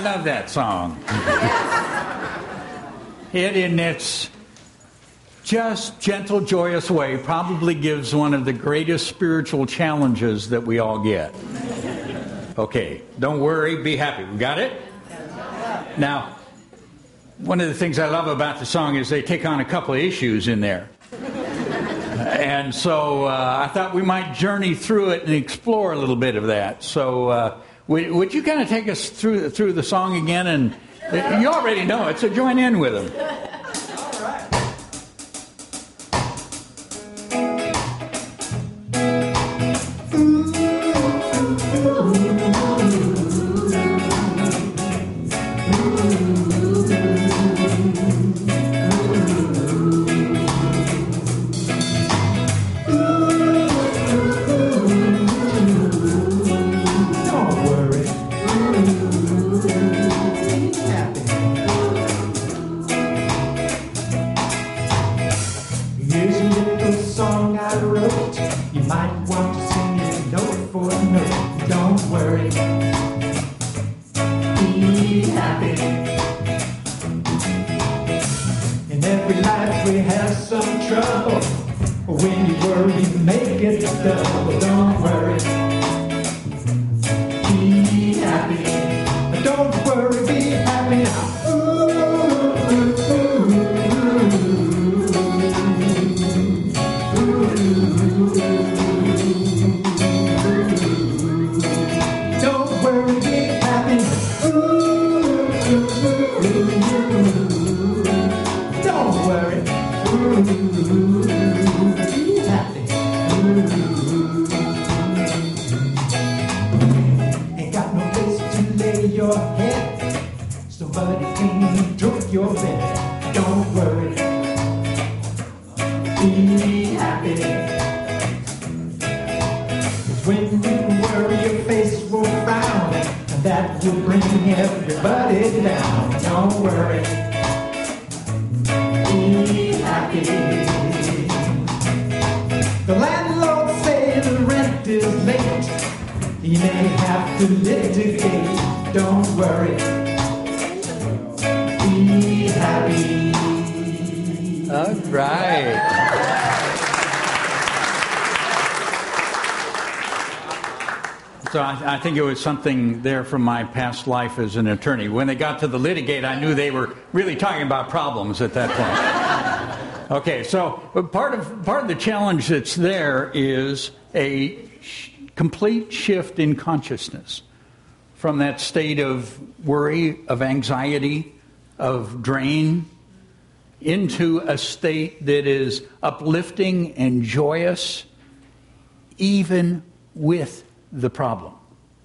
love that song. It, in its just gentle, joyous way, probably gives one of the greatest spiritual challenges that we all get. Okay, don't worry, be happy. We got it? Now, one of the things I love about the song is they take on a couple of issues in there. And so I thought we might journey through it and explore a little bit of that. So would you kind of take us through the song again? And you already know it, so join in with them. So I think it was something there from my past life as an attorney. When they got to the litigate, I knew they were really talking about problems at that point. Okay, so part of the challenge that's there is a complete shift in consciousness from that state of worry, of anxiety, of drain, into a state that is uplifting and joyous, even with the problem.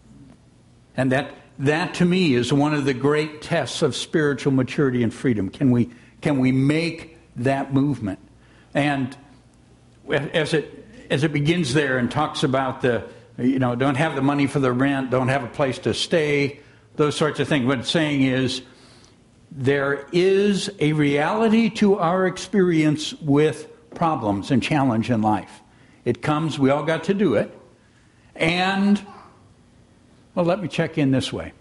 And that to me is one of the great tests of spiritual maturity and freedom. Can we make that movement? And as it begins there and talks about don't have the money for the rent, don't have a place to stay, those sorts of things. What it's saying is there is a reality to our experience with problems and challenge in life. It comes, we all got to do it. And, well, let me check in this way.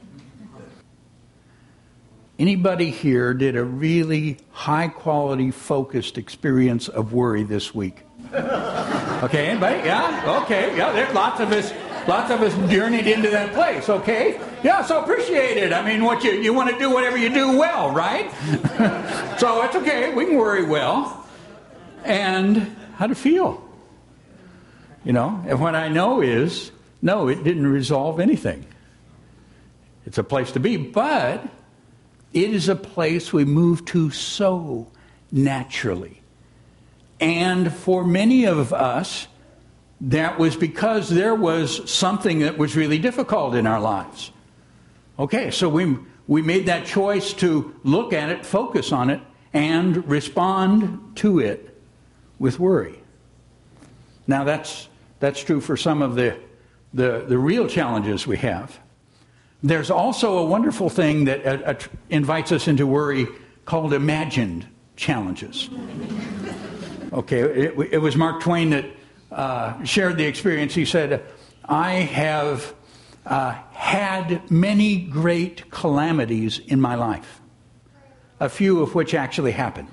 Anybody here did a really high-quality, focused experience of worry this week? Okay, anybody? Yeah? Okay, yeah, there's lots of us journeyed into that place, okay? Yeah, so appreciate it. I mean, what you want to do whatever you do well, right? So it's okay, we can worry well. And how'd it feel? And what I know is, no, it didn't resolve anything. It's a place to be, but it is a place we move to so naturally. And for many of us, that was because there was something that was really difficult in our lives. Okay, so we made that choice to look at it, focus on it, and respond to it with worry. Now that's true for some of the real challenges we have. There's also a wonderful thing that invites us into worry called imagined challenges. Okay, it was Mark Twain that shared the experience. He said, I have had many great calamities in my life, a few of which actually happened.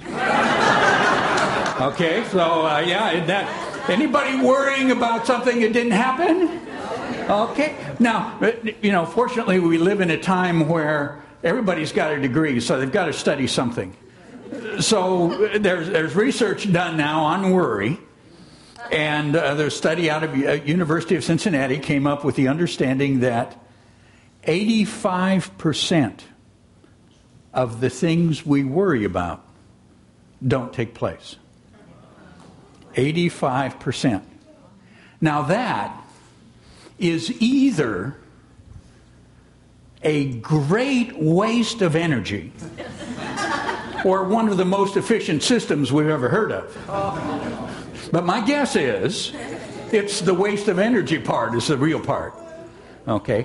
Okay, so anybody worrying about something that didn't happen? Okay, now, fortunately we live in a time where everybody's got a degree, so they've got to study something. So there's research done now on worry, and there's a study out of University of Cincinnati came up with the understanding that 85% of the things we worry about don't take place. 85%. Now that is either a great waste of energy or one of the most efficient systems we've ever heard of. But my guess is it's the waste of energy part is the real part. Okay.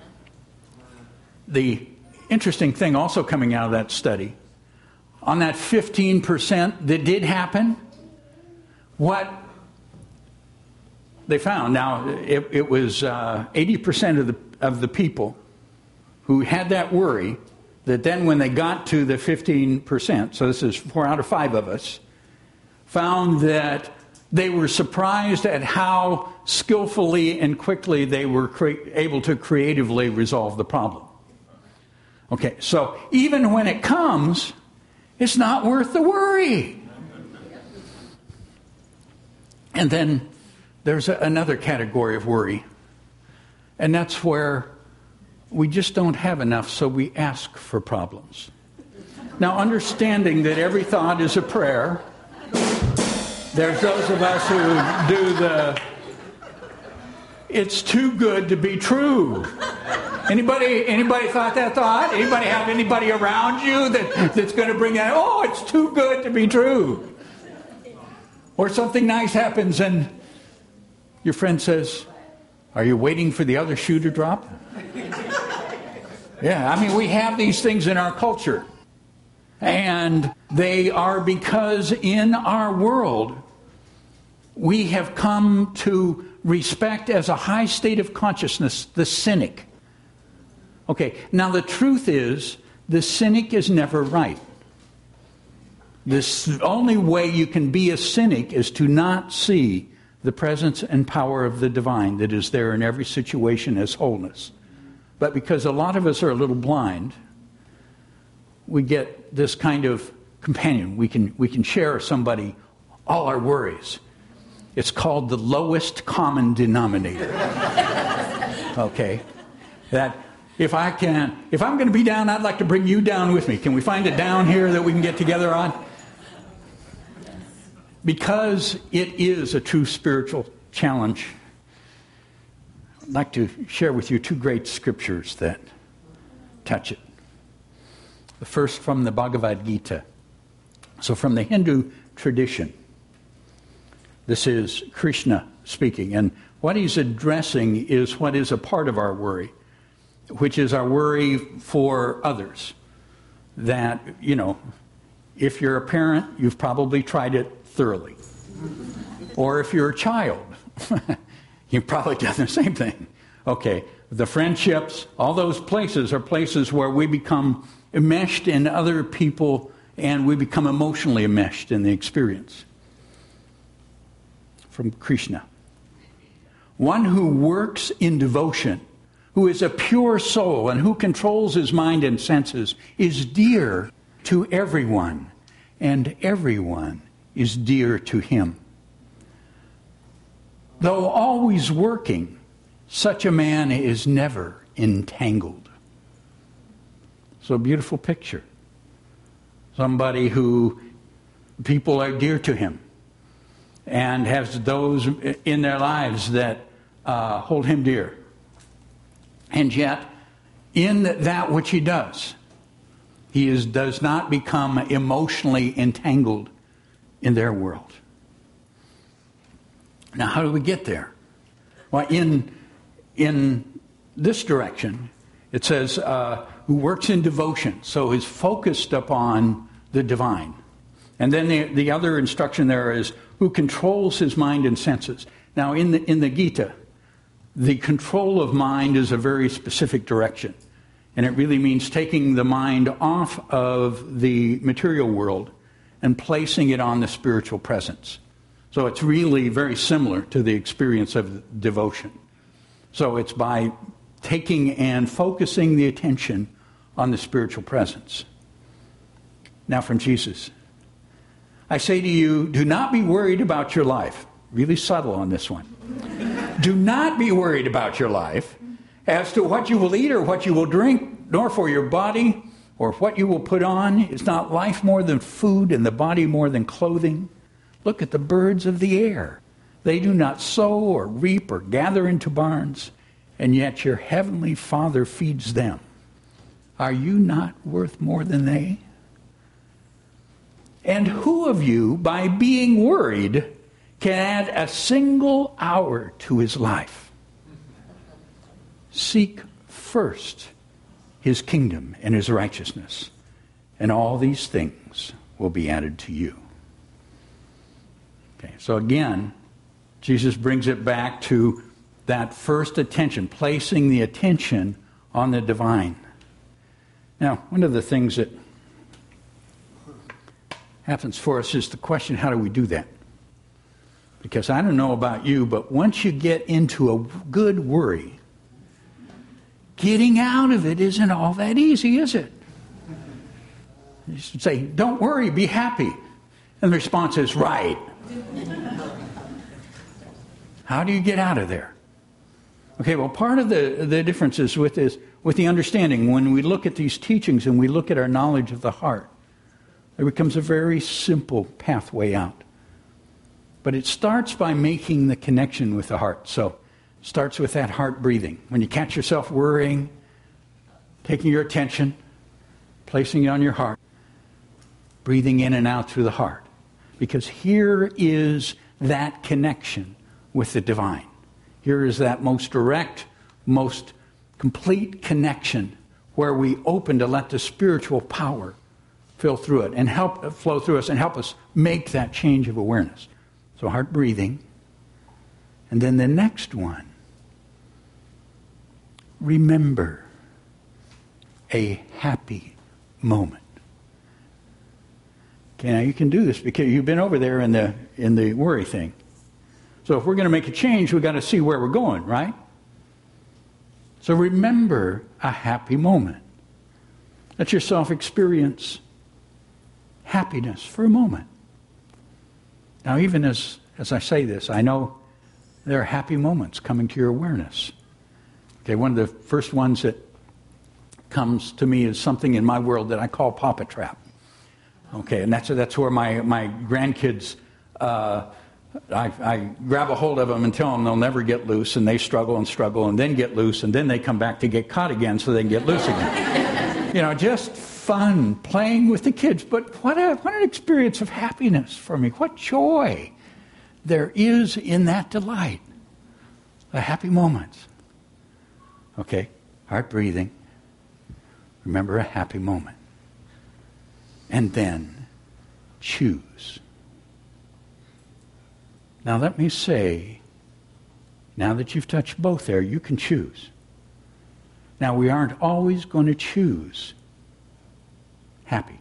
The interesting thing also coming out of that study, on that 15% that did happen, what they found, now it was 80% of the people who had that worry, that then when they got to the 15%, so this is 4 out of 5 of us, found that they were surprised at how skillfully and quickly they were able to creatively resolve the problem. Okay, so even when it comes, it's not worth the worry. And then there's another category of worry, and that's where we just don't have enough, so we ask for problems. Now, understanding that every thought is a prayer, there's those of us who do it's too good to be true. Anybody thought that thought? Anybody have anybody around you that's going to bring that? Oh, it's too good to be true. Or something nice happens and your friend says, are you waiting for the other shoe to drop? Yeah, I mean, we have these things in our culture. And they are because in our world, we have come to respect as a high state of consciousness the cynic. Okay, now the truth is, the cynic is never right. The only way you can be a cynic is to not see the presence and power of the divine that is there in every situation as wholeness. But because a lot of us are a little blind, we get this kind of companion. We can share somebody all our worries. It's called the lowest common denominator. Okay? That if I'm going to be down, I'd like to bring you down with me. Can we find a down here that we can get together on? Because it is a true spiritual challenge, I'd like to share with you 2 great scriptures that touch it. The first from the Bhagavad Gita. So from the Hindu tradition, this is Krishna speaking. And what he's addressing is what is a part of our worry, which is our worry for others. That, if you're a parent, you've probably tried it thoroughly. Or if you're a child, you've probably done the same thing. Okay, the friendships, all those places are places where we become enmeshed in other people and we become emotionally enmeshed in the experience. From Krishna. One who works in devotion, who is a pure soul and who controls his mind and senses, is dear to everyone, and everyone is dear to him. Though always working, such a man is never entangled. So a beautiful picture. Somebody who people are dear to him and has those in their lives that hold him dear. And yet, in that which he does, he does not become emotionally entangled in their world. Now, how do we get there? Well, in this direction, it says, who works in devotion, so is focused upon the divine. And then the other instruction there is, who controls his mind and senses. Now, in the Gita, the control of mind is a very specific direction. And it really means taking the mind off of the material world and placing it on the spiritual presence. So it's really very similar to the experience of devotion. So it's by taking and focusing the attention on the spiritual presence. Now from Jesus. I say to you, do not be worried about your life. Really subtle on this one. Do not be worried about your life as to what you will eat or what you will drink, nor for your body or what you will put on. Is not life more than food and the body more than clothing? Look at the birds of the air. They do not sow or reap or gather into barns, and yet your heavenly Father feeds them. Are you not worth more than they? And who of you, by being worried, can add a single hour to his life? Seek first his kingdom and his righteousness, and all these things will be added to you. Okay, so again, Jesus brings it back to that first attention, placing the attention on the divine. Now, one of the things that happens for us is the question, how do we do that? Because I don't know about you, but once you get into a good worry, getting out of it isn't all that easy, is it? You should say, don't worry, be happy. And the response is, right. How do you get out of there? Okay, well, part of the difference is with the understanding. When we look at these teachings and we look at our knowledge of the heart, there becomes a very simple pathway out. But it starts by making the connection with the heart. So it starts with that heart breathing. When you catch yourself worrying, taking your attention, placing it on your heart, breathing in and out through the heart. Because here is that connection with the divine. Here is that most direct, most complete connection where we open to let the spiritual power flow through it and flow through us and help us make that change of awareness. So heart breathing. And then the next one. Remember a happy moment. Okay, now you can do this because you've been over there in the worry thing. So if we're going to make a change, we've got to see where we're going, right? So remember a happy moment. Let yourself experience happiness for a moment. Now, even as I say this, I know there are happy moments coming to your awareness. Okay, one of the first ones that comes to me is something in my world that I call Papa Trap. Okay, and that's where my grandkids, I grab a hold of them and tell them they'll never get loose, and they struggle and then get loose, and then they come back to get caught again so they can get loose again. Just fun, playing with the kids. But what an experience of happiness for me. What joy there is in that delight. A happy moment. Okay, heart breathing. Remember a happy moment. And then choose. Now let me say, now that you've touched both there, you can choose. Now we aren't always going to choose happy.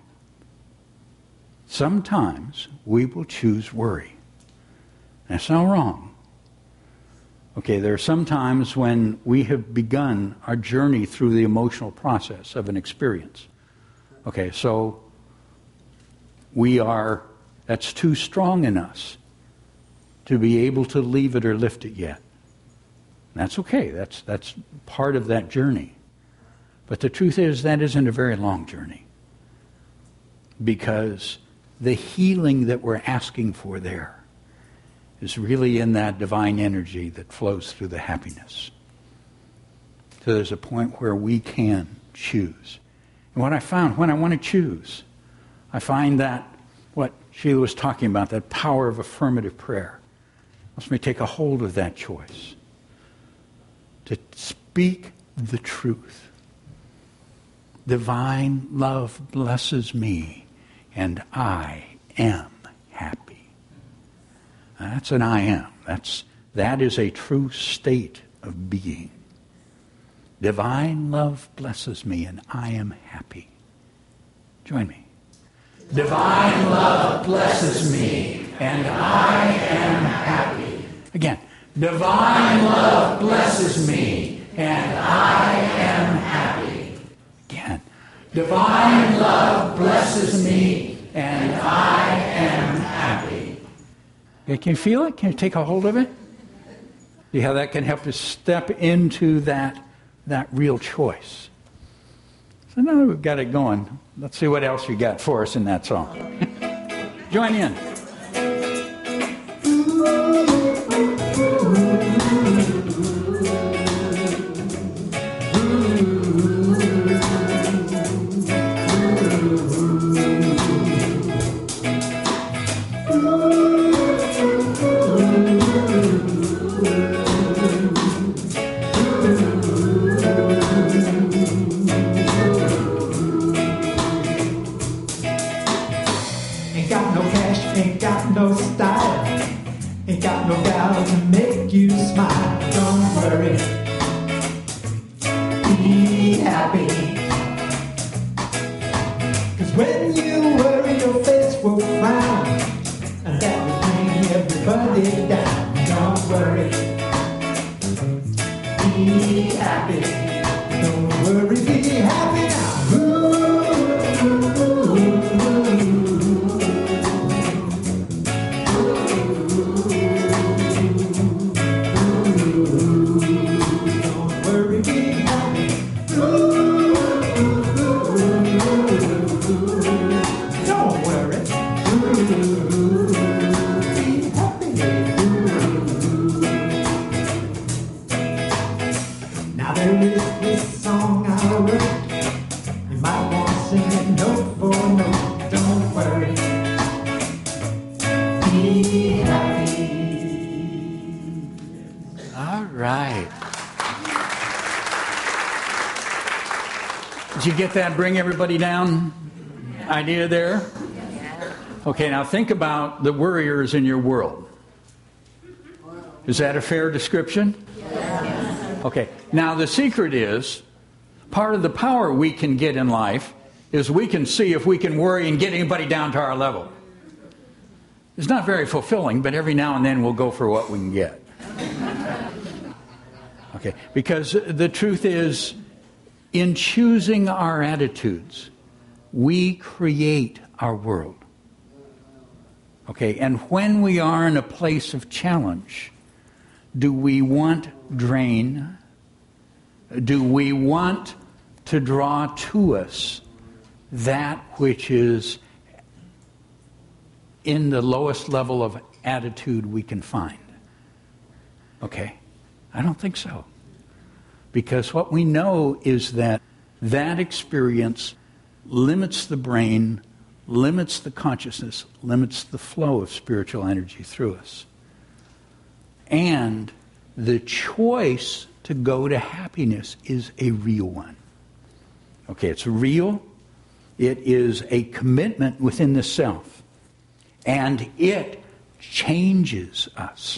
Sometimes we will choose worry. That's not wrong. Okay, there are some times when we have begun our journey through the emotional process of an experience. Okay, so that's too strong in us to be able to leave it or lift it yet. That's okay. That's part of that journey. But the truth is that isn't a very long journey. Because the healing that we're asking for there is really in that divine energy that flows through the happiness. So there's a point where we can choose. And what I found, when I want to choose, I find that what Sheila was talking about, that power of affirmative prayer, helps me take a hold of that choice. To speak the truth. Divine love blesses me, and I am happy. That's an I am. That is a true state of being. Divine love blesses me, and I am happy. Join me. Divine love blesses me, and I am happy. Again. Divine love blesses me, and I am happy. Again. Divine love blesses me, and I am happy. Okay, can you feel it? Can you take a hold of it? See how that can help us step into that real choice. So now that we've got it going, let's see what else you got for us in that song. Join in. Did you get that bring everybody down idea there? Okay, now think about the worriers in your world. Is that a fair description? Okay, now the secret is, part of the power we can get in life is we can see if we can worry and get anybody down to our level. It's not very fulfilling, but every now and then we'll go for what we can get. Okay, because the truth is, in choosing our attitudes, we create our world. Okay, and when we are in a place of challenge, do we want drain? Do we want to draw to us that which is in the lowest level of attitude we can find? Okay, I don't think so. Because what we know is that experience limits the brain, limits the consciousness, limits the flow of spiritual energy through us. And the choice to go to happiness is a real one. Okay, it's real. It is a commitment within the self. And it changes us.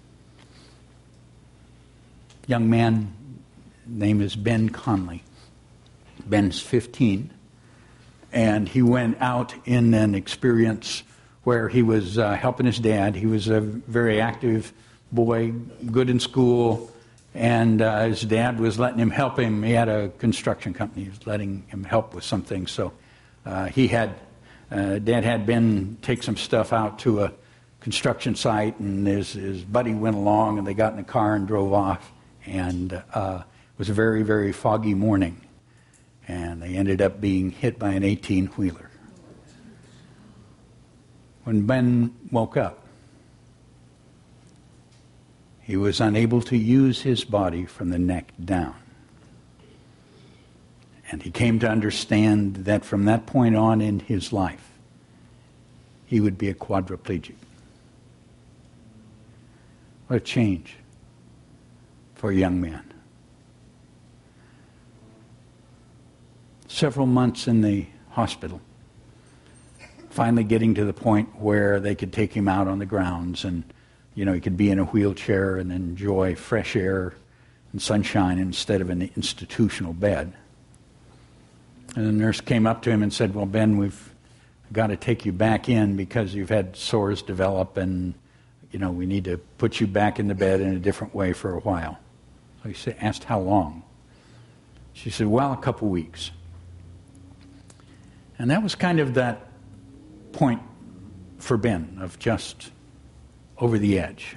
Young man, name is Ben Conley. Ben's 15. And he went out in an experience where he was helping his dad. He was a very active boy, good in school, and his dad was letting him help him. He had a construction company. He was letting him help with some things. So Dad had Ben take some stuff out to a construction site, and his buddy went along, and they got in the car and drove off. And it was a very, very foggy morning. And they ended up being hit by an 18-wheeler. When Ben woke up, he was unable to use his body from the neck down. And he came to understand that from that point on in his life, he would be a quadriplegic. What a change for a young man. Several months in the hospital, finally getting to the point where they could take him out on the grounds and, he could be in a wheelchair and enjoy fresh air and sunshine instead of an institutional bed. And the nurse came up to him and said, "Well, Ben, we've got to take you back in because you've had sores develop, and we need to put you back in the bed in a different way for a while." So he asked how long. She said, "Well, a couple weeks." And that was kind of that point for Ben of just over the edge.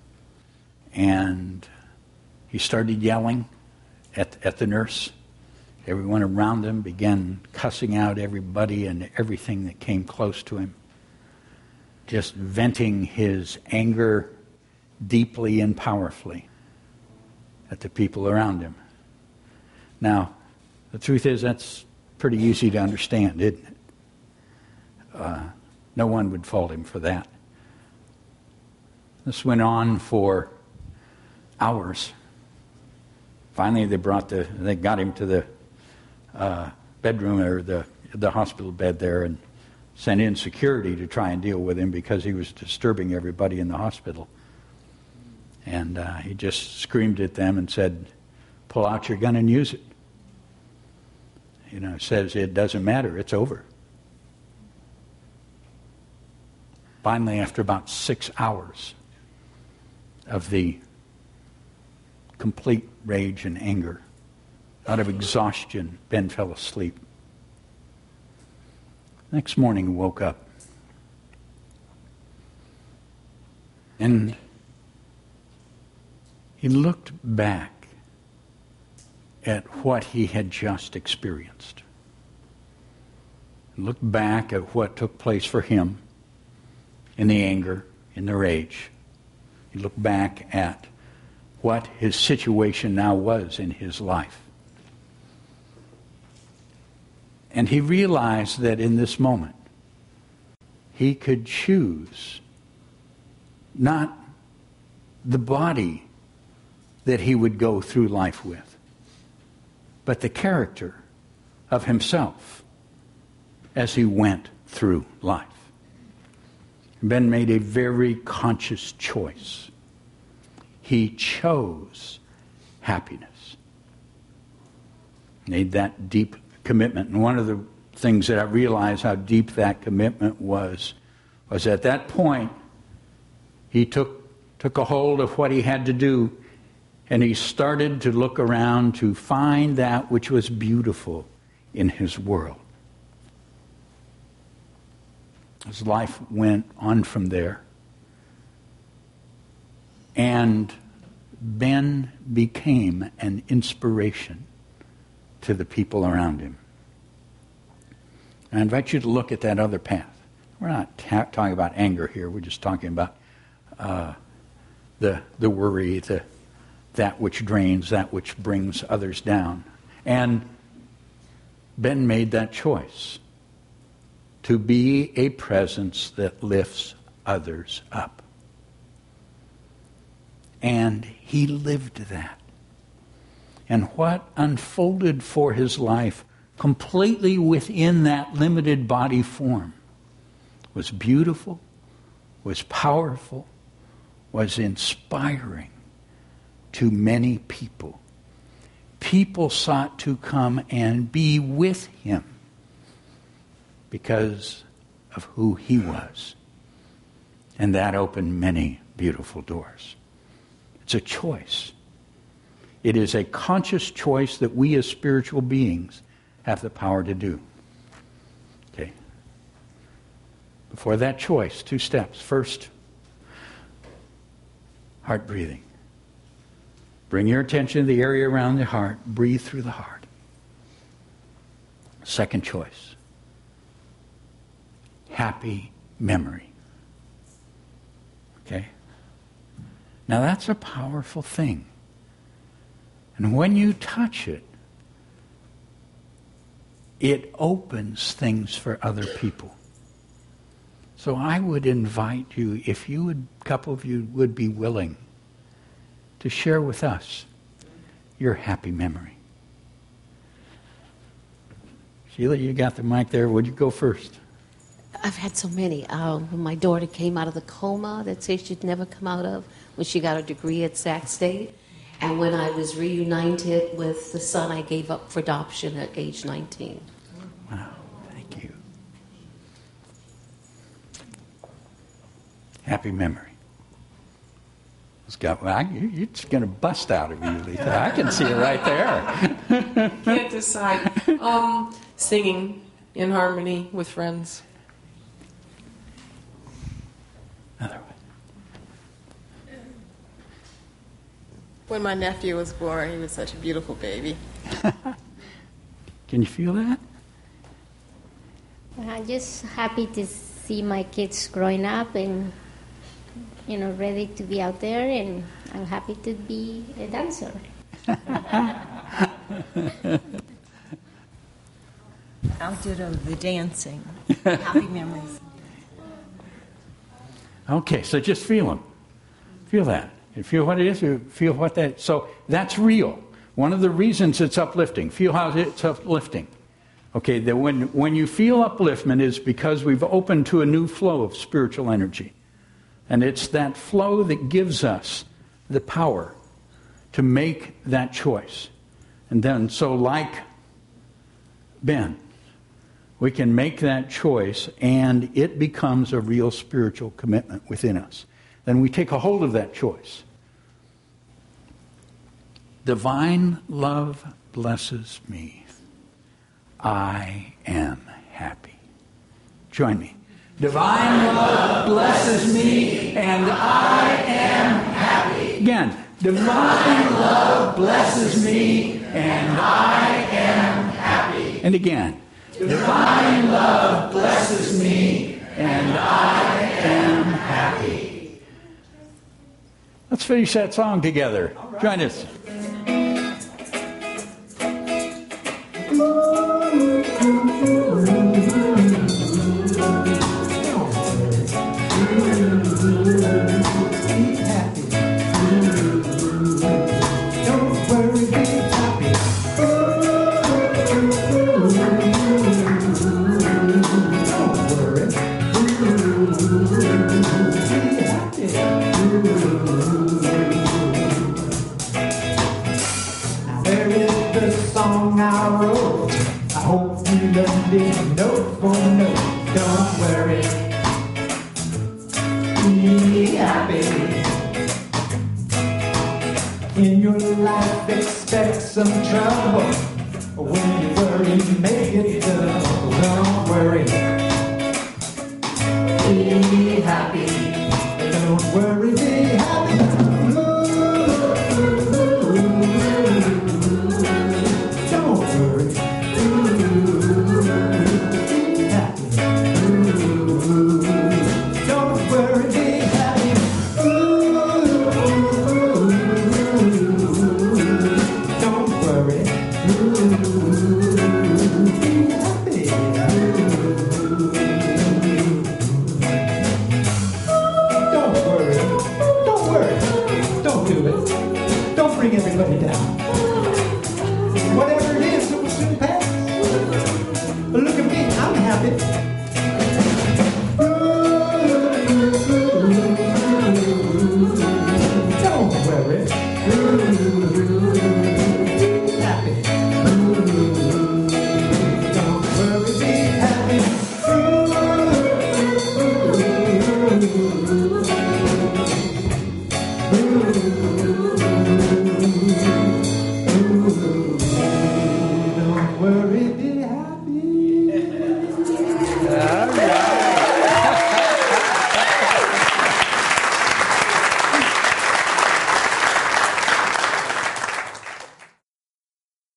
And he started yelling at the nurse. Everyone around him began cussing out everybody and everything that came close to him, just venting his anger deeply and powerfully at the people around him. Now, the truth is that's pretty easy to understand, isn't it? No one would fault him for that. This went on for hours. Finally, they got him to the bedroom or the hospital bed there and sent in security to try and deal with him because he was disturbing everybody in the hospital. And he just screamed at them and said, "Pull out your gun and use it." Says it doesn't matter, it's over. Finally, after about 6 hours of the complete rage and anger, out of exhaustion, Ben fell asleep. Next morning, he woke up. And he looked back at what he had just experienced. He looked back at what took place for him in the anger, in the rage. He looked back at what his situation now was in his life. And he realized that in this moment, he could choose not the body that he would go through life with, but the character of himself as he went through life. Ben made a very conscious choice. He chose happiness. Made that deep commitment. And one of the things that I realized how deep that commitment was at that point, he took a hold of what he had to do, and he started to look around to find that which was beautiful in his world. His life went on from there. And Ben became an inspiration to the people around him. I invite you to look at that other path. We're not talking about anger here. We're just talking about the worry, that which drains, that which brings others down. And Ben made that choice to be a presence that lifts others up. And he lived that. And what unfolded for his life completely within that limited body form was beautiful, was powerful, was inspiring to many people. People sought to come and be with him because of who he was. And that opened many beautiful doors. It's a choice. It is a conscious choice that we as spiritual beings have the power to do. Okay. Before that choice, 2 steps. First, heart breathing. Bring your attention to the area around the heart. Breathe through the heart. Second choice, happy memory. Okay? Now that's a powerful thing. And when you touch it, it opens things for other people. So I would invite you, if you would, a couple of you would be willing to share with us your happy memory. Sheila, you got the mic there. Would you go first? I've had so many. When my daughter came out of the coma that says she'd never come out of, when she got her degree at Sac State, And when I was reunited with the son I gave up for adoption at age 19. Wow, thank you. Happy memory. It's going to bust out of you, Letha. I can see it right there. Can't decide. Singing in harmony with friends. Another one. When my nephew was born, he was such a beautiful baby. Can you feel that? I'm just happy to see my kids growing up and, ready to be out there, and I'm happy to be a dancer. I'll ditto the dancing. Happy memories. Okay, so just feel them. Feel that. You feel what it is, you feel what that... So that's real. One of the reasons it's uplifting. Feel how it's uplifting. Okay, that when you feel upliftment is because we've opened to a new flow of spiritual energy. And it's that flow that gives us the power to make that choice. And then, so like Ben, we can make that choice and it becomes a real spiritual commitment within us. Then we take a hold of that choice. Divine love blesses me. I am happy. Join me. Divine love blesses me, and I am happy. Again, divine love blesses me, and I am happy. And again, divine love blesses me, and I am happy. Let's finish that song together. Right. Join us. In your life, expect some trouble. When you worry, make it double. Don't worry. Be happy. Don't worry, be happy. Don't worry. Be happy. Don't worry, be happy. Don't worry. Be happy. Don't worry. Don't worry. Don't do it. Don't bring everybody down. Whatever